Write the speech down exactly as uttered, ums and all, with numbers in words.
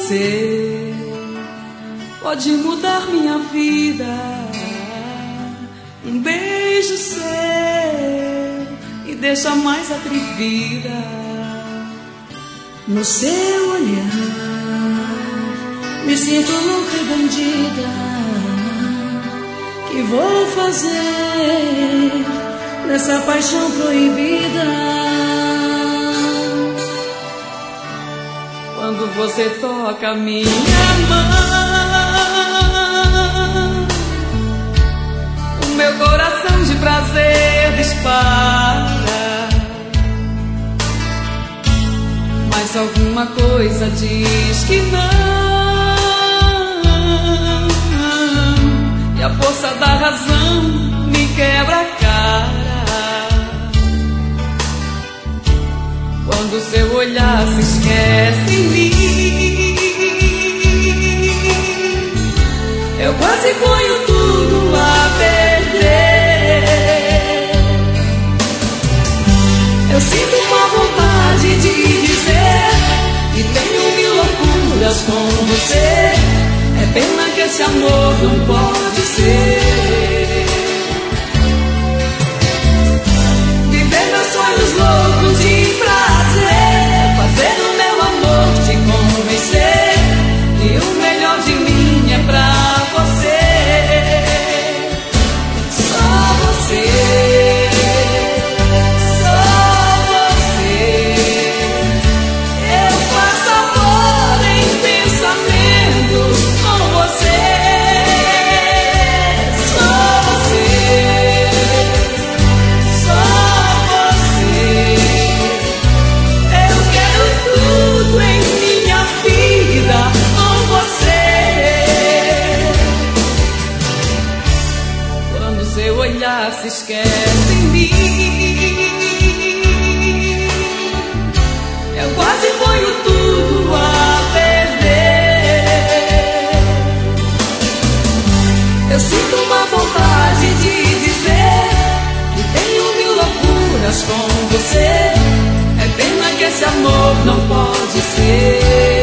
você pode mudar minha vida. Um beijo seu me deixa mais atrevida. No seu olhar me sinto louca e bandida. Que vou fazer nessa paixão proibida? Quando você toca minha mão, o meu coração de prazer dispara. Mas alguma coisa diz que não, e a força da razão me quebra a cara. Quando seu olhar se esquece em mim, eu quase ponho tudo a perder. Eu sinto uma vontade de dizer que tenho mil loucuras com você. É pena que esse amor não pode ser. Viver meus sonhos loucos de prazer, fazer o meu amor te convencer que o melhor de mim é pra você. Só você, só você. Eu faço amor em pensamento com você. Só você, só você. Eu quero tudo em minha vida com você. Quando seu olhar se esquece em mim, eu quase ponho tudo a perder. Eu sinto uma vontade de dizer que tenho mil loucuras com você. É pena que esse amor não pode ser.